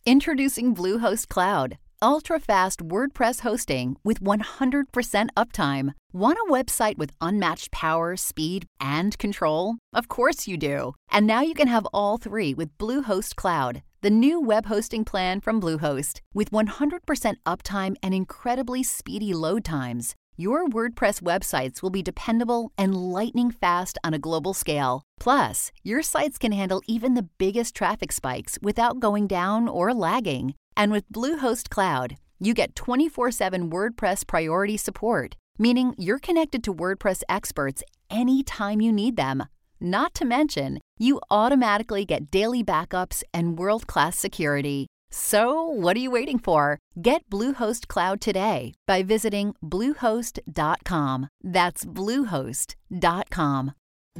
Introducing Bluehost Cloud, ultra-fast WordPress hosting with 100% uptime. Want a website with unmatched power, speed, and control? Of course you do. And now you can have all three with Bluehost Cloud, the new web hosting plan from Bluehost. With 100% uptime and incredibly speedy load times, your WordPress websites will be dependable and lightning fast on a global scale. Plus, your sites can handle even the biggest traffic spikes without going down or lagging. And with Bluehost Cloud, you get 24/7 WordPress priority support, meaning you're connected to WordPress experts anytime you need them. Not to mention, you automatically get daily backups and world-class security. So, what are you waiting for? Get Bluehost Cloud today by visiting Bluehost.com. That's Bluehost.com.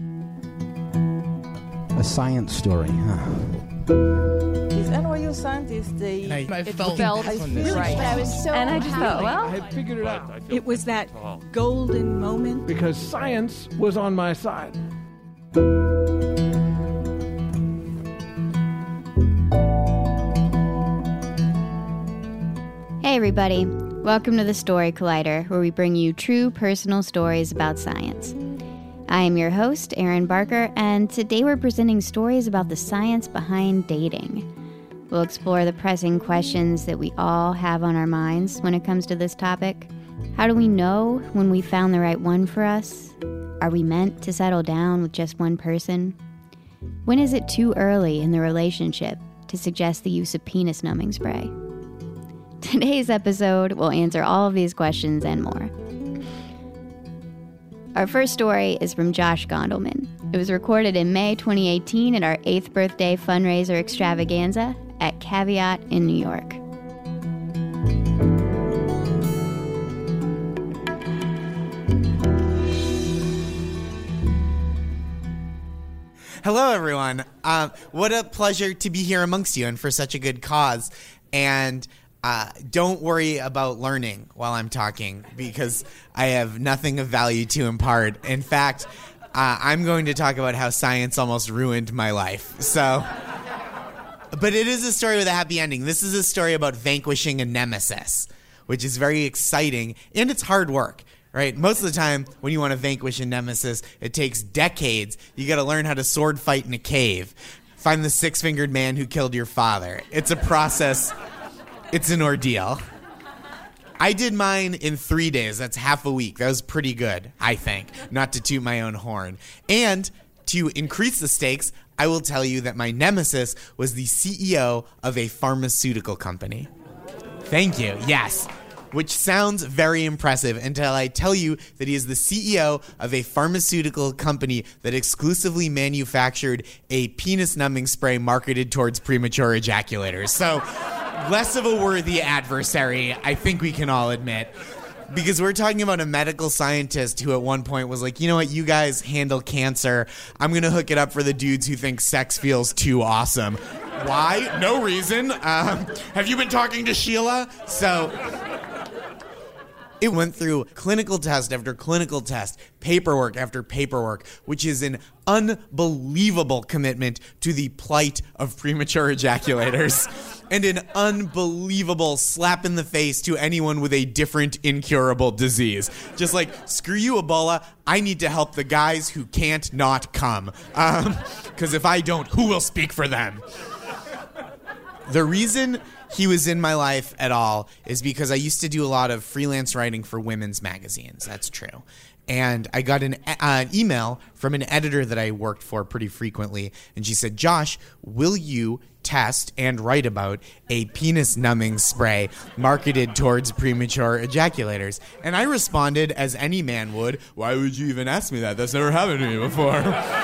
A science story, huh? These NYU scientists, I felt right. But I was so And I just thought, well, I had figured it out. it was that golden moment. Because science was on my side. Hey everybody, welcome to the Story Collider, where we bring you true personal stories about science. I am your host, Erin Barker, and today we're presenting stories about the science behind dating. We'll explore the pressing questions that we all have on our minds when it comes to this topic. How do we know when we found the right one for us? Are we meant to settle down with just one person? When is it too early in the relationship to suggest the use of penis numbing spray? Today's episode will answer all of these questions and more. Our first story is from Josh Gondelman. It was recorded in May 2018 at our 8th birthday fundraiser extravaganza at Caveat in New York. Hello, everyone. What a pleasure to be here amongst you and for such a good cause. And don't worry about learning while I'm talking, because I have nothing of value to impart. In fact, I'm going to talk about how science almost ruined my life. But it is a story with a happy ending. This is a story about vanquishing a nemesis, which is very exciting, and it's hard work. Right? Most of the time, when you want to vanquish a nemesis, it takes decades. You got to learn how to sword fight in a cave. Find the six-fingered man who killed your father. It's a process. It's an ordeal. I did mine in 3 days. That's half a week. That was pretty good, I think, not to toot my own horn. And to increase the stakes, I will tell you that my nemesis was the CEO of a pharmaceutical company. Thank you. Yes. Which sounds very impressive until I tell you that he is the CEO of a pharmaceutical company that exclusively manufactured a penis-numbing spray marketed towards premature ejaculators. So, less of a worthy adversary, I think we can all admit. Because we're talking about a medical scientist who at one point was like, you know what, you guys handle cancer. I'm going to hook it up for the dudes who think sex feels too awesome. Why? No reason. Have you been talking to Sheila? So it went through clinical test after clinical test, paperwork after paperwork, which is an unbelievable commitment to the plight of premature ejaculators and an unbelievable slap in the face to anyone with a different incurable disease. Just like, screw you, Ebola, I need to help the guys who can't not come. Because if I don't, who will speak for them? The reason he was in my life at all is because I used to do a lot of freelance writing for women's magazines. That's true. And I got an email from an editor that I worked for pretty frequently. And she said, Josh, will you test and write about a penis-numbing spray marketed towards premature ejaculators? And I responded, as any man would, why would you even ask me that? That's never happened to me before.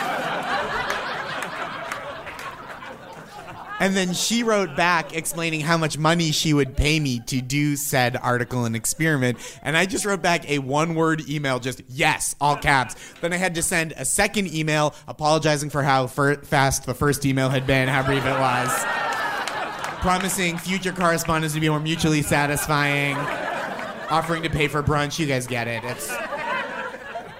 And then she wrote back explaining how much money she would pay me to do said article and experiment. And I just wrote back a one-word email, just yes, all caps. Then I had to send a second email apologizing for how fast the first email had been, how brief it was. Promising future correspondence to be more mutually satisfying. Offering to pay for brunch. You guys get it.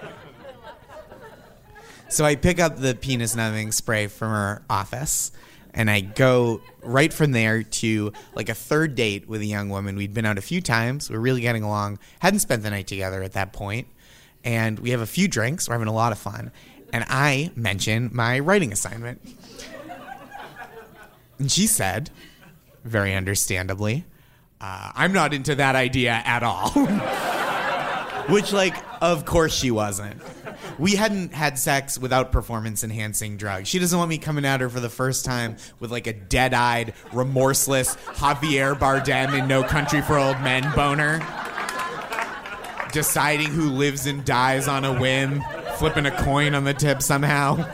So I pick up the penis-numbing spray from her office. And I go right from there to like a third date with a young woman. We'd been out a few times. We were really getting along. Hadn't spent the night together at that point. And we have a few drinks. We're having a lot of fun. And I mention my writing assignment. And she said, very understandably, I'm not into that idea at all. Which, like, of course she wasn't. We hadn't had sex without performance-enhancing drugs. She doesn't want me coming at her for the first time with, like, a dead-eyed, remorseless Javier Bardem in No Country for Old Men boner. Deciding who lives and dies on a whim. Flipping a coin on the tip somehow.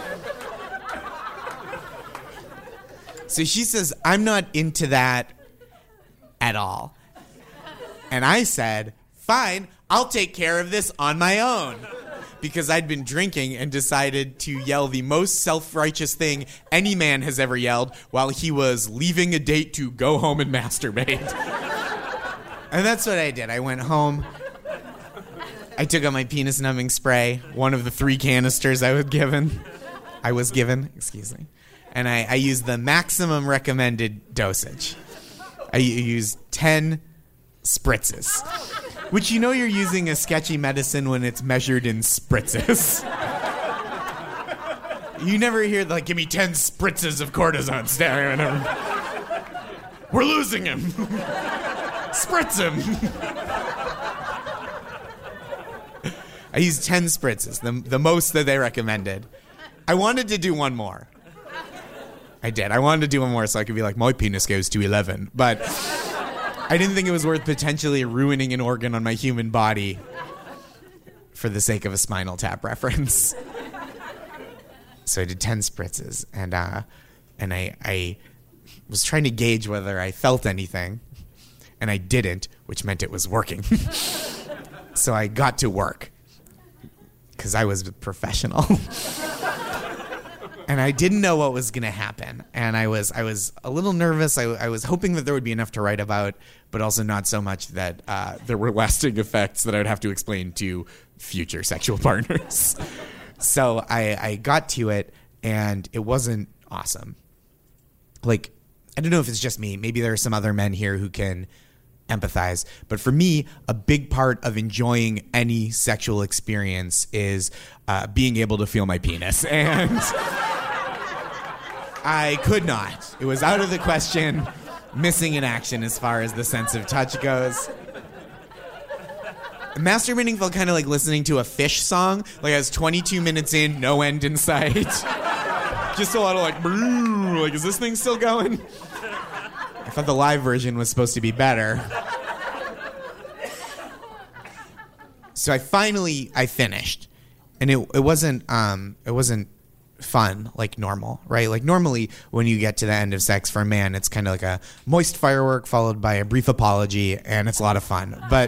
So she says, I'm not into that at all. And I said, fine, I'll take care of this on my own. Because I'd been drinking and decided to yell the most self-righteous thing any man has ever yelled while he was leaving a date to go home and masturbate. And that's what I did. I went home. I took out my penis numbing spray, one of the 3 canisters I was given. And I used the maximum recommended dosage. I used 10 spritzes. Which you know you're using a sketchy medicine when it's measured in spritzes. You never hear, like, give me 10 spritzes of cortisone. We're losing him. Spritz him. I used 10 spritzes, the most that they recommended. I wanted to do one more. I did. I wanted to do one more so I could be like, my penis goes to 11. But I didn't think it was worth potentially ruining an organ on my human body for the sake of a Spinal Tap reference. So I did 10 spritzes, and I was trying to gauge whether I felt anything, and I didn't, which meant it was working. So I got to work, because I was a professional. And I didn't know what was going to happen. And I was a little nervous. I was hoping that there would be enough to write about, but also not so much that there were lasting effects that I would have to explain to future sexual partners. So I got to it, and it wasn't awesome. Like, I don't know if it's just me. Maybe there are some other men here who can empathize. But for me, a big part of enjoying any sexual experience is being able to feel my penis. And I could not. It was out of the question. Missing in action as far as the sense of touch goes. Masturbating felt kind of like listening to a Fish song. Like I was 22 minutes in, no end in sight. Just a lot of like, is this thing still going? I thought the live version was supposed to be better. So I finished. And it wasn't fun like normal, right? Like normally when you get to the end of sex for a man, it's kind of like a moist firework followed by a brief apology, and it's a lot of fun. But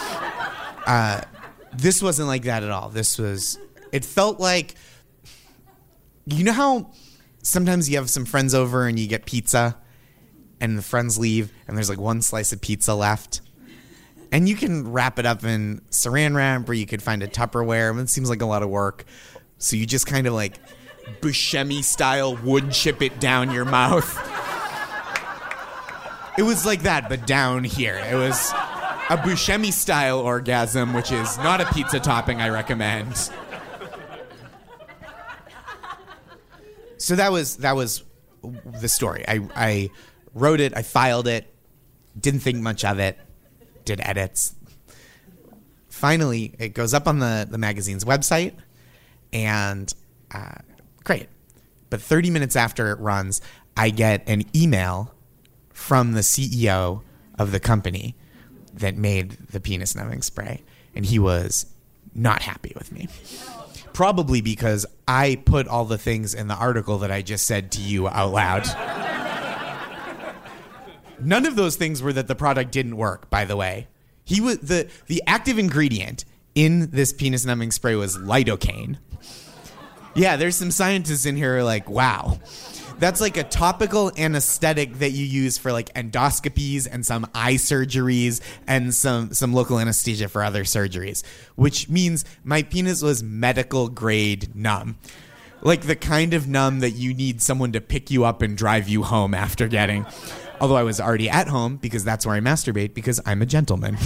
this wasn't like that at all. It felt like, you know how sometimes you have some friends over and you get pizza and the friends leave and there's like one slice of pizza left? And you can wrap it up in saran wrap, or you could find a Tupperware. It seems like a lot of work. So you just kind of like Buscemi style wood chip it down your mouth. It was like that, but down here. It was a Buscemi style orgasm, which is not a pizza topping I recommend. So that was the story. I wrote it, I filed it, didn't think much of it, did edits. Finally, it goes up on the magazine's website, and great. But 30 minutes after it runs, I get an email from the CEO of the company that made the penis numbing spray, and he was not happy with me. Probably because I put all the things in the article that I just said to you out loud. None of those things were that the product didn't work, by the way. He was the active ingredient in this penis numbing spray was lidocaine. Yeah, there's some scientists in here who are like, wow. That's like a topical anesthetic that you use for like endoscopies and some eye surgeries and some local anesthesia for other surgeries, which means my penis was medical grade numb. Like the kind of numb that you need someone to pick you up and drive you home after getting. Although I was already at home because that's where I masturbate because I'm a gentleman.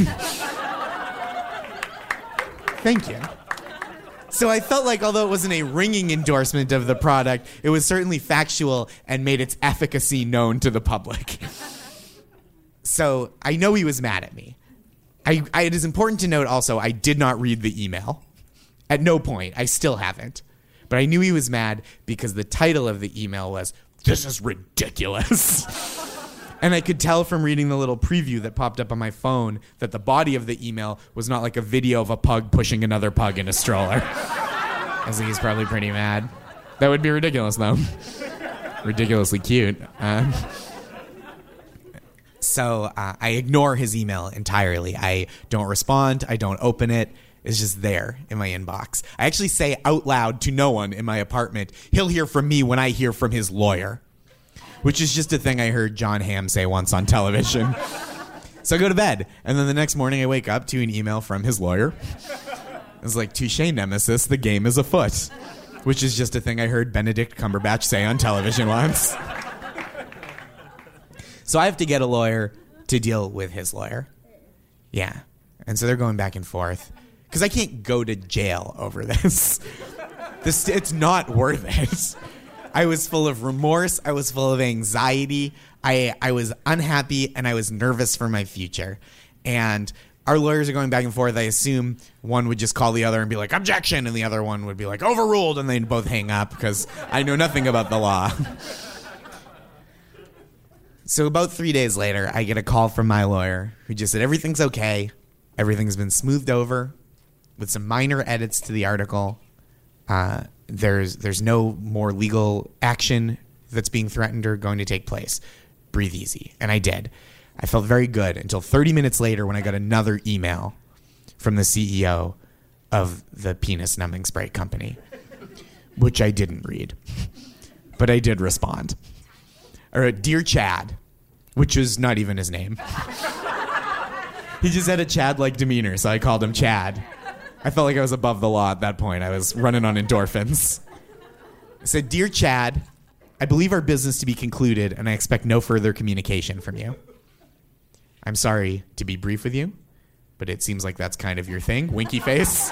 Thank you. So I felt like although it wasn't a ringing endorsement of the product, it was certainly factual and made its efficacy known to the public. So I know he was mad at me. It is important to note also, I did not read the email. At no point. I still haven't. But I knew he was mad because the title of the email was, "This is ridiculous." And I could tell from reading the little preview that popped up on my phone that the body of the email was not like a video of a pug pushing another pug in a stroller. I was like, he's probably pretty mad. That would be ridiculous, though. Ridiculously cute. So I ignore his email entirely. I don't respond. I don't open it. It's just there in my inbox. I actually say out loud to no one in my apartment, he'll hear from me when I hear from his lawyer, which is just a thing I heard John Hamm say once on television. So I go to bed, and then the next morning I wake up to an email from his lawyer. It's like, touche, Nemesis, the game is afoot, which is just a thing I heard Benedict Cumberbatch say on television once. So I have to get a lawyer to deal with his lawyer. Yeah. And so they're going back and forth. Because I can't go to jail over this. It's not worth it. I was full of remorse. I was full of anxiety. I was unhappy, and I was nervous for my future. And our lawyers are going back and forth. I assume one would just call the other and be like, objection, and the other one would be like, overruled, and they'd both hang up because I know nothing about the law. So about 3 days later, I get a call from my lawyer who just said, everything's okay. Everything's been smoothed over with some minor edits to the article. There's no more legal action that's being threatened or going to take place. Breathe easy. And I did. I felt very good until 30 minutes later when I got another email from the CEO of the penis numbing spray company, which I didn't read. But I did respond. I wrote, Dear Chad, which was not even his name. He just had a Chad-like demeanor, so I called him Chad. I felt like I was above the law at that point. I was running on endorphins. I said, Dear Chad, I believe our business to be concluded, and I expect no further communication from you. I'm sorry to be brief with you, but it seems like that's kind of your thing. Winky face.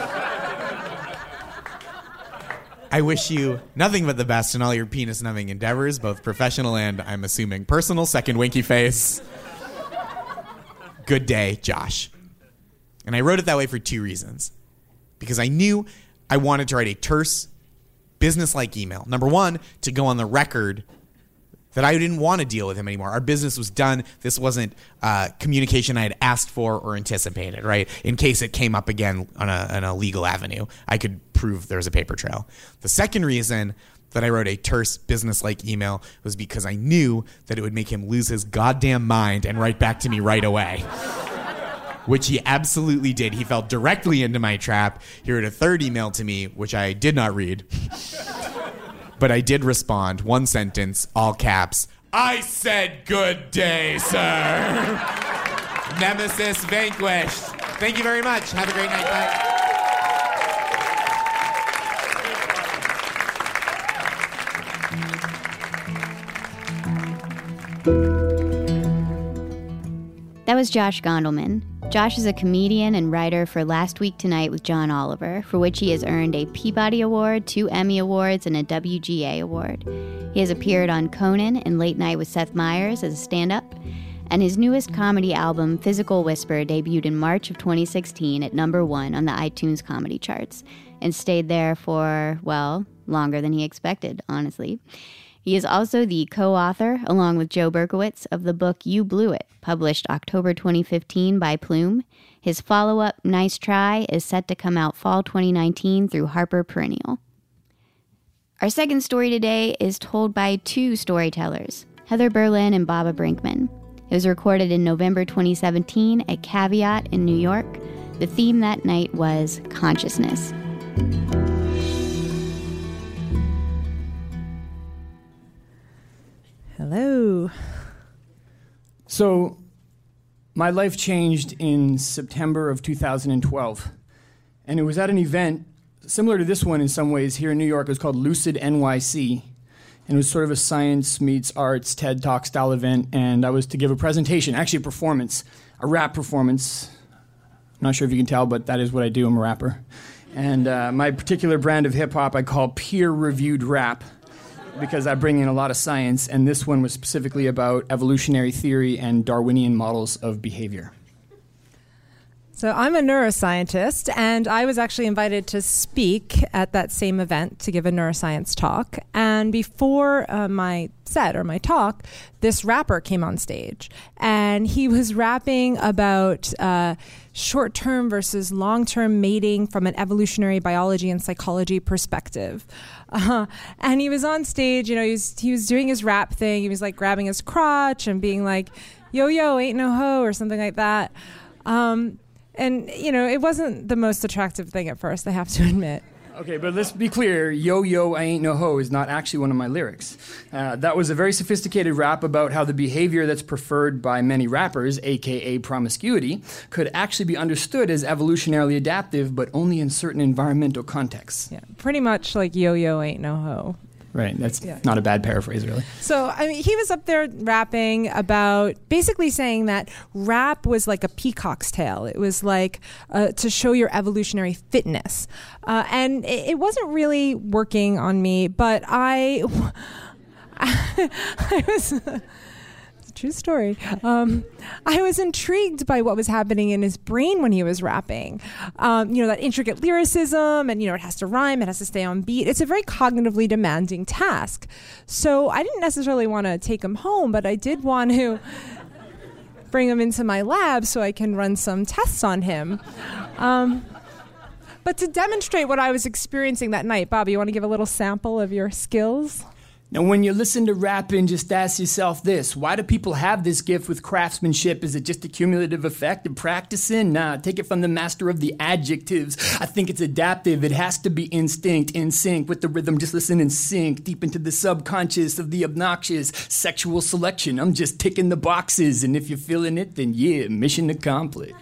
I wish you nothing but the best in all your penis-numbing endeavors, both professional and, I'm assuming, personal. Second winky face. Good day, Josh. And I wrote it that way for two reasons. Because I knew I wanted to write a terse, business-like email. Number one, to go on the record that I didn't want to deal with him anymore. Our business was done. This wasn't communication I had asked for or anticipated, right? In case it came up again on a legal avenue, I could prove there was a paper trail. The second reason that I wrote a terse, business-like email was because I knew that it would make him lose his goddamn mind and write back to me right away. Which he absolutely did. He fell directly into my trap. He wrote a third email to me, which I did not read. But I did respond, one sentence, all caps. I said good day, sir. Nemesis vanquished. Thank you very much. Have a great night. Bye. That was Josh Gondelman. Josh is a comedian and writer for Last Week Tonight with John Oliver, for which he has earned a Peabody Award, 2 Emmy Awards, and a WGA Award. He has appeared on Conan and Late Night with Seth Meyers as a stand-up, and his newest comedy album, Physical Whisper, debuted in March of 2016 at number 1 on the iTunes comedy charts, and stayed there for, well, longer than he expected, honestly. He is also the co-author, along with Joe Berkowitz, of the book You Blew It, published October 2015 by Plume. His follow-up, Nice Try, is set to come out fall 2019 through Harper Perennial. Our second story today is told by 2 storytellers, Heather Berlin and Baba Brinkman. It was recorded in November 2017 at Caveat in New York. The theme that night was consciousness. Hello. So, my life changed in September of 2012. And it was at an event similar to this one in some ways. Here in New York, it was called Lucid NYC. And it was sort of a science meets arts TED Talk style event. And I was to give a presentation, actually a performance, a rap performance. I'm not sure if you can tell, but that is what I do. I'm a rapper. And my particular brand of hip-hop I call peer-reviewed rap, because I bring in a lot of science, and this one was specifically about evolutionary theory and Darwinian models of behavior. So I'm a neuroscientist, and I was actually invited to speak at that same event to give a neuroscience talk. And before my set or my talk, this rapper came on stage, and he was rapping about short-term versus long-term mating from an evolutionary biology and psychology perspective. And he was on stage, he was doing his rap thing. He was like grabbing his crotch and being like, yo, yo, ain't no hoe, or something like that. And, it wasn't the most attractive thing at first, I have to admit. Okay, but let's be clear. Yo, yo, I ain't no hoe is not actually one of my lyrics. That was a very sophisticated rap about how the behavior that's preferred by many rappers, a.k.a. promiscuity, could actually be understood as evolutionarily adaptive, but only in certain environmental contexts. Yeah, pretty much like yo, yo, ain't no hoe. Right, that's not a bad paraphrase, really. So, he was up there rapping about basically saying that rap was like a peacock's tail. It was like to show your evolutionary fitness. And it wasn't really working on me, but I was... True story. I was intrigued by what was happening in his brain when he was rapping. That intricate lyricism, and it has to rhyme, it has to stay on beat. It's a very cognitively demanding task. So I didn't necessarily want to take him home, but I did want to bring him into my lab so I can run some tests on him. But to demonstrate what I was experiencing that night, Bobby, you want to give a little sample of your skills? Now, when you listen to rapping, just ask yourself this. Why do people have this gift with craftsmanship? Is it just a cumulative effect of practicing? Nah, take it from the master of the adjectives. I think it's adaptive. It has to be instinct, in sync with the rhythm. Just listen and sink deep into the subconscious of the obnoxious. Sexual selection. I'm just ticking the boxes. And if you're feeling it, then yeah, mission accomplished.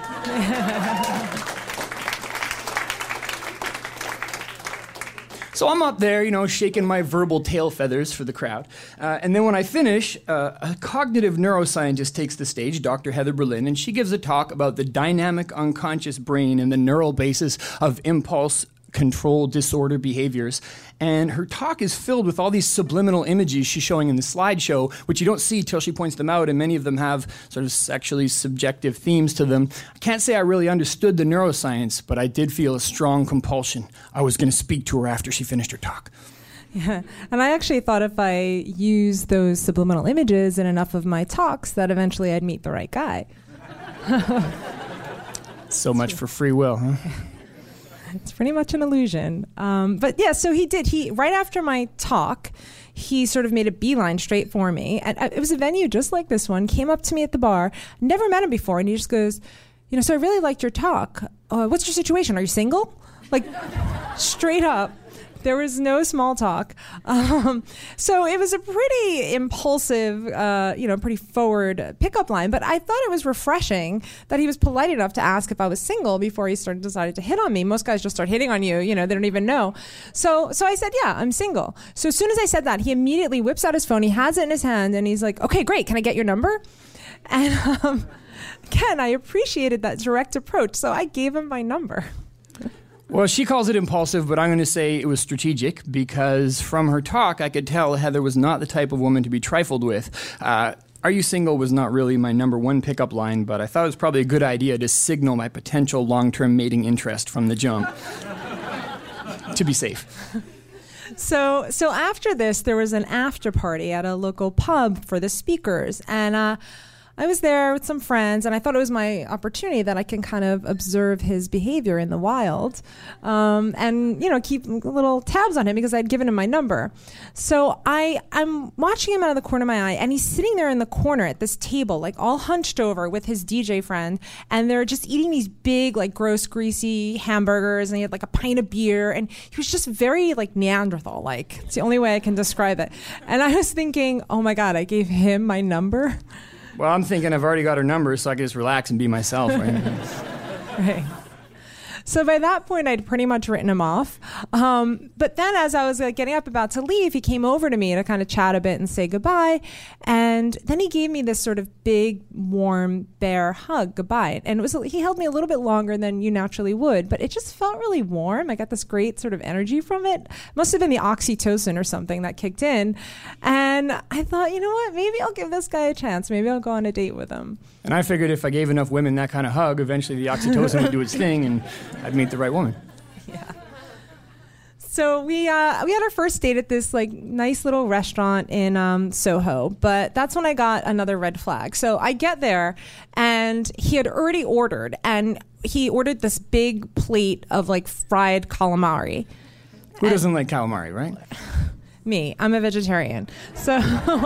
So I'm up there, shaking my verbal tail feathers for the crowd. And then when I finish, a cognitive neuroscientist takes the stage, Dr. Heather Berlin, and she gives a talk about the dynamic unconscious brain and the neural basis of impulse control disorder behaviors. And her talk is filled with all these subliminal images she's showing in the slideshow, which you don't see till she points them out, and many of them have sort of sexually subjective themes to them. I can't say I really understood the neuroscience, but I did feel a strong compulsion. I was going to speak to her after she finished her talk. Yeah, and I actually thought if I used those subliminal images in enough of my talks that eventually I'd meet the right guy. So much for free will, huh? It's pretty much an illusion. But yeah, so he right after my talk, he sort of made a beeline straight for me. And it was a venue just like this one, came up to me at the bar, never met him before. And he just goes, so I really liked your talk. What's your situation? Are you single? Like straight up. There was no small talk. So it was a pretty impulsive, pretty forward pickup line. But I thought it was refreshing that he was polite enough to ask if I was single before he decided to hit on me. Most guys just start hitting on you. They don't even know. So I said, yeah, I'm single. So as soon as I said that, he immediately whips out his phone. He has it in his hand. And he's like, okay, great. Can I get your number? And again, I appreciated that direct approach. So I gave him my number. Well, she calls it impulsive, but I'm going to say it was strategic because from her talk, I could tell Heather was not the type of woman to be trifled with. Are you single was not really my number one pickup line, but I thought it was probably a good idea to signal my potential long-term mating interest from the jump. To be safe. So after this, there was an after party at a local pub for the speakers, and I was there with some friends, and I thought it was my opportunity that I can kind of observe his behavior in the wild, and keep little tabs on him because I'd given him my number. So I'm watching him out of the corner of my eye, and he's sitting there in the corner at this table, like all hunched over with his DJ friend, and they're just eating these big, like gross, greasy hamburgers, and he had like a pint of beer, and he was just very like Neanderthal-like. It's the only way I can describe it. And I was thinking, oh my God, I gave him my number. Well, I'm thinking I've already got her number, so I can just relax and be myself, right? Right. So by that point, I'd pretty much written him off. But then as I was getting up about to leave, he came over to me to kind of chat a bit and say goodbye. And then he gave me this sort of big, warm, bear hug goodbye. And he held me a little bit longer than you naturally would, but it just felt really warm. I got this great sort of energy from it. Must have been the oxytocin or something that kicked in. And I thought, you know what, maybe I'll give this guy a chance. Maybe I'll go on a date with him. And I figured if I gave enough women that kind of hug, eventually the oxytocin would do its thing and I'd meet the right woman. Yeah. So we had our first date at this nice little restaurant in Soho, but that's when I got another red flag. So I get there and he had already ordered, and he ordered this big plate of fried calamari. Who doesn't like calamari, right? Me. I'm a vegetarian. So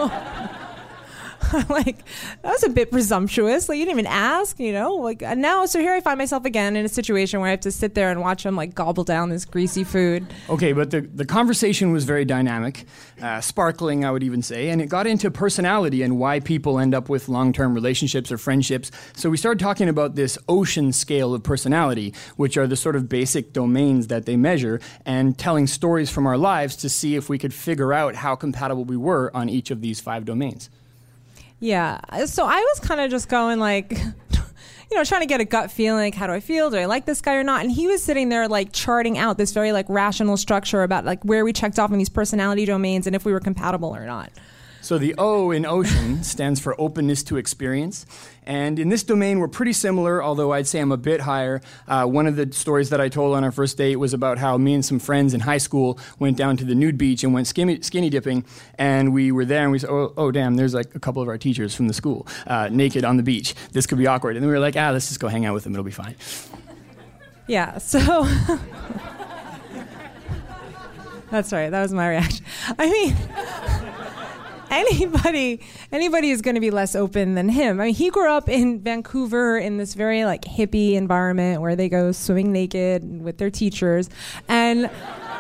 that was a bit presumptuous. You didn't even ask, and now, so here I find myself again in a situation where I have to sit there and watch him gobble down this greasy food. Okay, but the conversation was very dynamic, sparkling, I would even say, and it got into personality and why people end up with long-term relationships or friendships. So we started talking about this ocean scale of personality, which are the sort of basic domains that they measure, and telling stories from our lives to see if we could figure out how compatible we were on each of these 5 domains. Yeah. So I was kind of just going trying to get a gut feeling. How do I feel? Do I like this guy or not? And he was sitting there charting out this very rational structure about where we checked off in these personality domains and if we were compatible or not. So the O in ocean stands for openness to experience. And in this domain, we're pretty similar, although I'd say I'm a bit higher. One of the stories that I told on our first date was about how me and some friends in high school went down to the nude beach and went skinny dipping. And we were there and we said, oh damn, there's a couple of our teachers from the school naked on the beach. This could be awkward. And then we were like, let's just go hang out with them. It'll be fine. Yeah, so... That's right. That was my reaction. I mean... Anybody is going to be less open than him. I mean, he grew up in Vancouver in this very hippie environment where they go swimming naked with their teachers. And,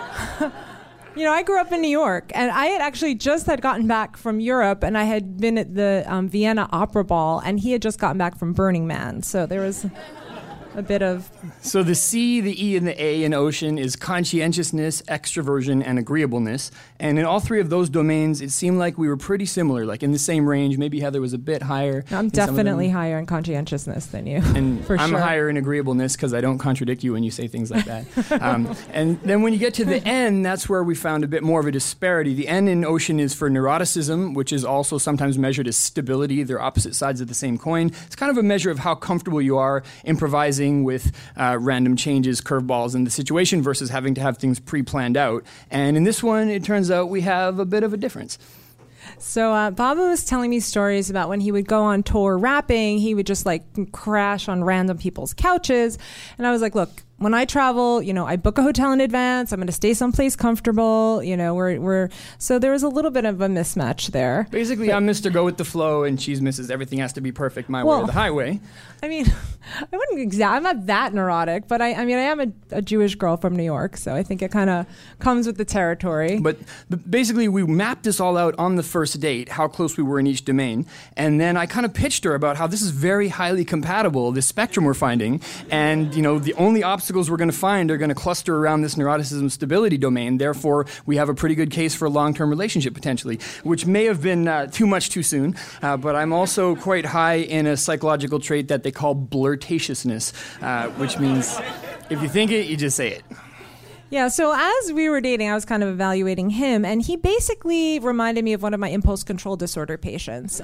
I grew up in New York, and I had actually just gotten back from Europe, and I had been at the Vienna Opera Ball, and he had just gotten back from Burning Man. So there was a bit of... So the C, the E, and the A in ocean is conscientiousness, extroversion, and agreeableness. And in all 3 of those domains, it seemed like we were pretty similar, in the same range. Maybe Heather was a bit higher. I'm definitely higher in conscientiousness than you. And I'm higher in agreeableness because I don't contradict you when you say things like that. And then when you get to the N, that's where we found a bit more of a disparity. The N in ocean is for neuroticism, which is also sometimes measured as stability. They're opposite sides of the same coin. It's kind of a measure of how comfortable you are improvising with random changes, curveballs in the situation versus having to have things pre-planned out. And in this one, it turns out we have a bit of a difference. So Baba was telling me stories about when he would go on tour rapping, he would just crash on random people's couches. And I was like, look, when I travel, I book a hotel in advance. I'm going to stay someplace comfortable. So there was a little bit of a mismatch there. Basically, I'm Mr. Go with the flow, and she's Mrs. Everything has to be perfect my way or the highway. I mean, I'm not that neurotic, but I am a Jewish girl from New York, so I think it kind of comes with the territory. But basically, we mapped this all out on the first date, how close we were in each domain, and then I kind of pitched her about how this is very highly compatible, this spectrum we're finding, and the only obstacles we're going to find are going to cluster around this neuroticism stability domain. Therefore, we have a pretty good case for a long-term relationship potentially, which may have been too much too soon. But I'm also quite high in a psychological trait that they call blirtatiousness, which means if you think it, you just say it. Yeah, so as we were dating, I was kind of evaluating him, and he basically reminded me of one of my impulse control disorder patients.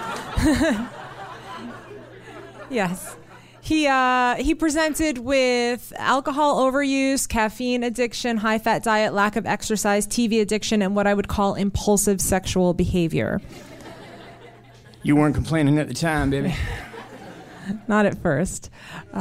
Yes. He presented with alcohol overuse, caffeine addiction, high-fat diet, lack of exercise, TV addiction, and what I would call impulsive sexual behavior. You weren't complaining at the time, baby. Not at first.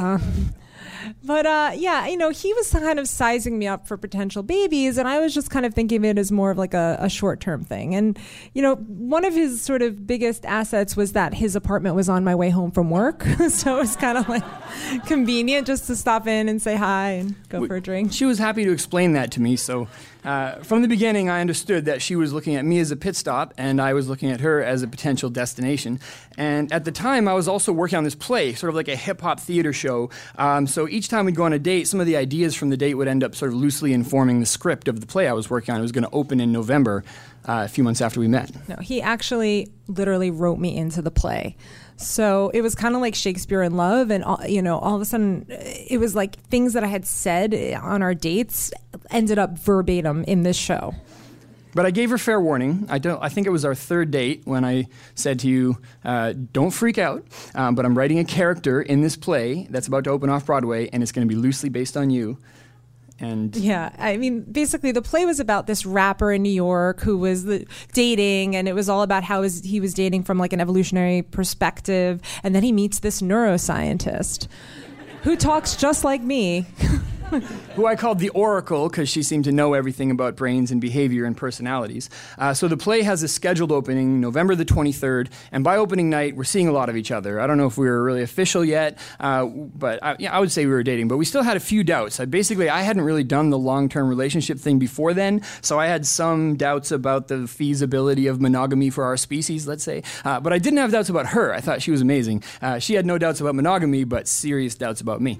But he was kind of sizing me up for potential babies, and I was just kind of thinking of it as more of a short-term thing. And, one of his sort of biggest assets was that his apartment was on my way home from work. So it was kind of convenient just to stop in and say hi and go for a drink. She was happy to explain that to me, so From the beginning, I understood that she was looking at me as a pit stop, and I was looking at her as a potential destination. And at the time, I was also working on this play, sort of like a hip-hop theater show. So each time we'd go on a date, some of the ideas from the date would end up sort of loosely informing the script of the play I was working on. It was going to open in November, a few months after we met. No, he actually literally wrote me into the play. So it was kind of like Shakespeare in Love, and all of a sudden, it was like things that I had said on our dates ended up verbatim in this show. But I gave her fair warning. I think it was our third date when I said to you, don't freak out, but I'm writing a character in this play that's about to open off Broadway, and it's going to be loosely based on you. And yeah, I mean, basically the play was about this rapper in New York who was dating, and it was all about how he was dating from like an evolutionary perspective, and then he meets this neuroscientist who talks just like me. Who I called the Oracle because she seemed to know everything about brains and behavior and personalities. So the play has a scheduled opening November the 23rd, and by opening night, we're seeing a lot of each other. I don't know if we were really official yet, but I would say we were dating, but we still had a few doubts. I hadn't really done the long-term relationship thing before then, so I had some doubts about the feasibility of monogamy for our species, let's say. But I didn't have doubts about her. I thought she was amazing. She had no doubts about monogamy, but serious doubts about me.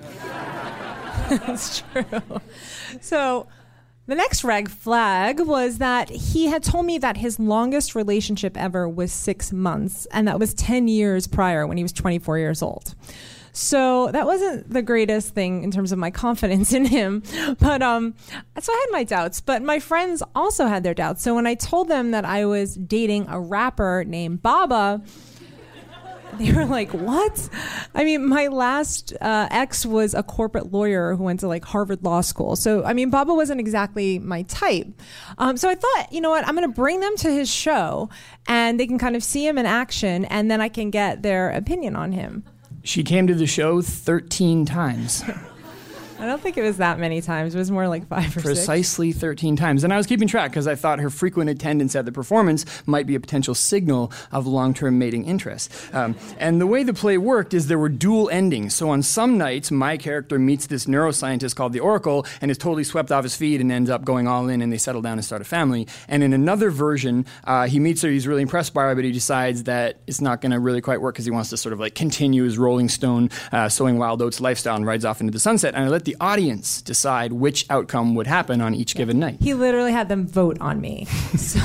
That's true. So the next red flag was that he had told me that his longest relationship ever was 6 months, and that was 10 years prior when he was 24 years old. So that wasn't the greatest thing in terms of my confidence in him. But so I had my doubts. But my friends also had their doubts. So when I told them that I was dating a rapper named Baba, they were like, what? I mean, my last ex was a corporate lawyer who went to like Harvard Law School. So, I mean, Baba wasn't exactly my type. So I thought, you know what, I'm going to bring them to his show and they can kind of see him in action, and then I can get their opinion on him. She came to the show 13 times. I don't think it was that many times. It was more like 5 or 6. Precisely 13 times. And I was keeping track because I thought her frequent attendance at the performance might be a potential signal of long-term mating interest. And the way the play worked is there were dual endings. So on some nights, my character meets this neuroscientist called the Oracle and is totally swept off his feet and ends up going all in, and they settle down and start a family. And in another version, he meets her, he's really impressed by her, but he decides that it's not going to really quite work because he wants to sort of like continue his Rolling Stone sowing wild oats lifestyle and rides off into the sunset. And I let the audience decide which outcome would happen on each given night. He literally had them vote on me. So,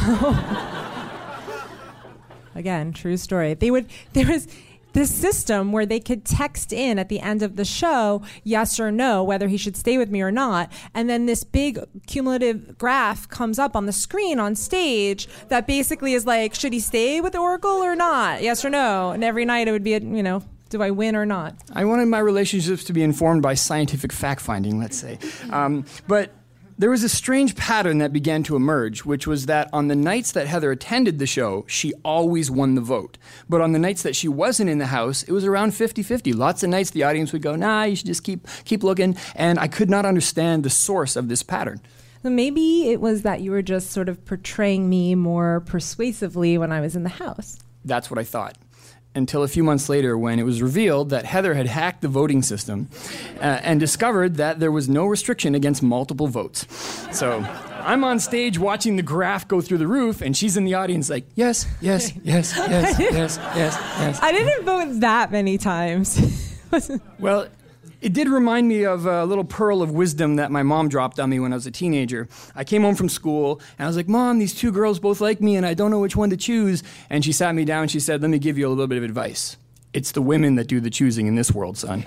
again, true story. There was this system where they could text in at the end of the show, yes or no, whether he should stay with me or not. And then this big cumulative graph comes up on the screen on stage that basically is like, should he stay with the Oracle or not? Yes or no? And every night it would be, do I win or not? I wanted my relationships to be informed by scientific fact-finding, let's say. But there was a strange pattern that began to emerge, which was that on the nights that Heather attended the show, she always won the vote. But on the nights that she wasn't in the house, it was around 50-50. Lots of nights the audience would go, nah, you should just keep looking. And I could not understand the source of this pattern. Maybe it was that you were just sort of portraying me more persuasively when I was in the house. That's what I thought. Until a few months later when it was revealed that Heather had hacked the voting system and discovered that there was no restriction against multiple votes. So I'm on stage watching the graph go through the roof, and she's in the audience like, yes, yes, yes, yes, yes, yes, yes. I didn't vote that many times. Well, it did remind me of a little pearl of wisdom that my mom dropped on me when I was a teenager. I came home from school, and I was like, Mom, these two girls both like me, and I don't know which one to choose. And she sat me down and she said, let me give you a little bit of advice. It's the women that do the choosing in this world, son.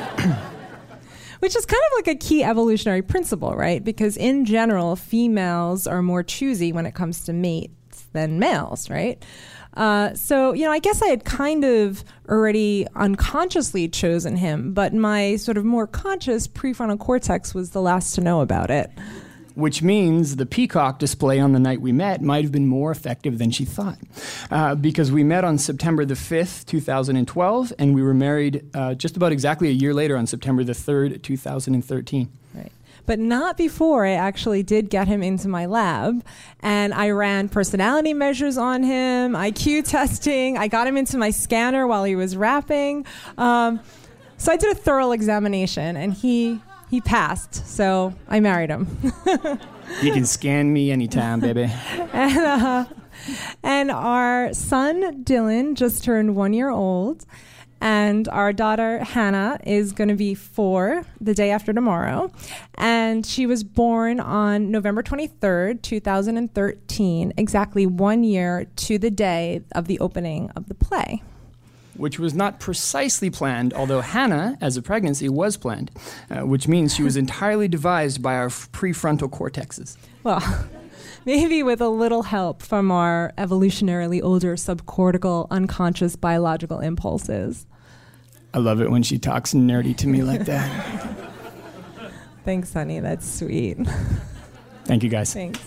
Which is kind of like a key evolutionary principle, right? Because in general, females are more choosy when it comes to mates than males, right? So, I guess I had kind of already unconsciously chosen him, but my sort of more conscious prefrontal cortex was the last to know about it. Which means the peacock display on the night we met might have been more effective than she thought. Because we met on September the 5th, 2012, and we were married just about exactly a year later on September the 3rd, 2013. Right. But not before I actually did get him into my lab, and I ran personality measures on him, IQ testing. I got him into my scanner while he was rapping. So I did a thorough examination, and he he passed, so I married him. You can scan me anytime, baby. And our son, Dylan, just turned 1 year old. And our daughter, Hannah, is going to be 4 the day after tomorrow. And she was born on November 23rd, 2013, exactly 1 year to the day of the opening of the play. Which was not precisely planned, although Hannah, as a pregnancy, was planned, which means she was entirely devised by our prefrontal cortexes. Well, maybe with a little help from our evolutionarily older subcortical unconscious biological impulses. I love it when she talks nerdy to me like that. Thanks, honey. That's sweet. Thank you, guys. Thanks.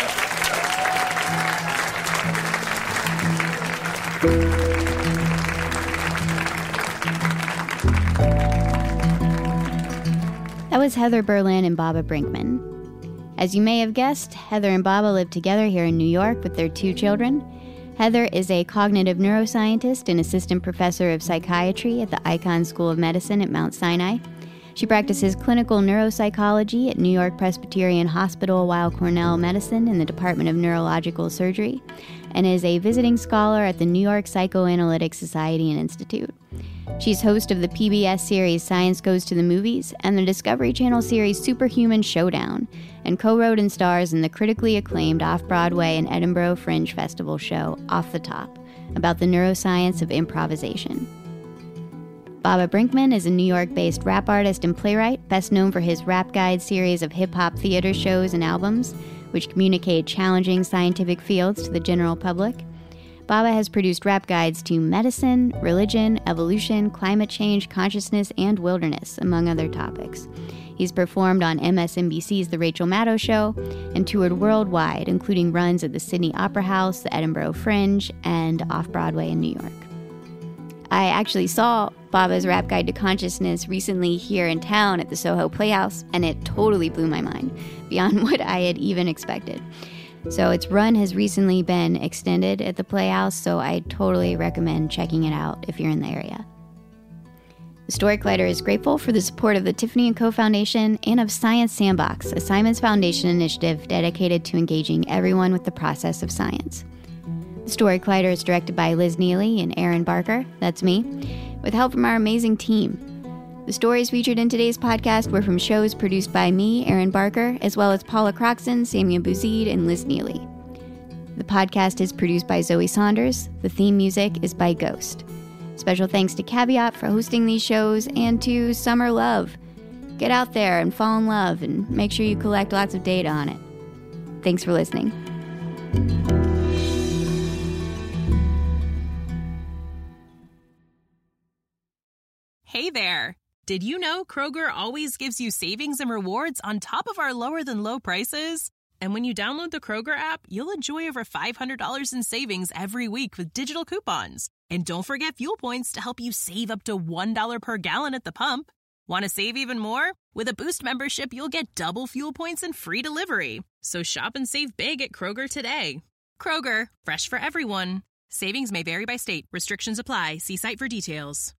That was Heather Berlin and Baba Brinkman. As you may have guessed, Heather and Baba live together here in New York with their 2 children. Heather is a cognitive neuroscientist and assistant professor of psychiatry at the Icahn School of Medicine at Mount Sinai. She practices clinical neuropsychology at New York Presbyterian Hospital Weill Cornell Medicine in the Department of Neurological Surgery, and is a visiting scholar at the New York Psychoanalytic Society and Institute. She's host of the PBS series Science Goes to the Movies and the Discovery Channel series Superhuman Showdown, and co-wrote and stars in the critically acclaimed Off-Broadway and Edinburgh Fringe Festival show Off the Top, about the neuroscience of improvisation. Baba Brinkman is a New York-based rap artist and playwright, best known for his Rap Guide series of hip-hop theater shows and albums, which communicate challenging scientific fields to the general public. Baba has produced rap guides to medicine, religion, evolution, climate change, consciousness, and wilderness, among other topics. He's performed on MSNBC's The Rachel Maddow Show and toured worldwide, including runs at the Sydney Opera House, the Edinburgh Fringe, and Off-Broadway in New York. I actually saw Baba's Rap Guide to Consciousness recently here in town at the Soho Playhouse, and it totally blew my mind, beyond what I had even expected. So its run has recently been extended at the Playhouse, so I totally recommend checking it out if you're in the area. The Story Collider is grateful for the support of the Tiffany & Co. Foundation and of Science Sandbox, a Simons Foundation initiative dedicated to engaging everyone with the process of science. The Story Collider is directed by Liz Neely and Aaron Barker, that's me, with help from our amazing team. The stories featured in today's podcast were from shows produced by me, Aaron Barker, as well as Paula Croxton, Samia Bouzid, and Liz Neely. The podcast is produced by Zoe Saunders. The theme music is by Ghost. Special thanks to Caveat for hosting these shows, and to Summer Love. Get out there and fall in love, and make sure you collect lots of data on it. Thanks for listening. Hey there! Did you know Kroger always gives you savings and rewards on top of our lower-than-low prices? And when you download the Kroger app, you'll enjoy over $500 in savings every week with digital coupons. And don't forget fuel points to help you save up to $1 per gallon at the pump. Want to save even more? With a Boost membership, you'll get double fuel points and free delivery. So shop and save big at Kroger today. Kroger, fresh for everyone. Savings may vary by state. Restrictions apply. See site for details.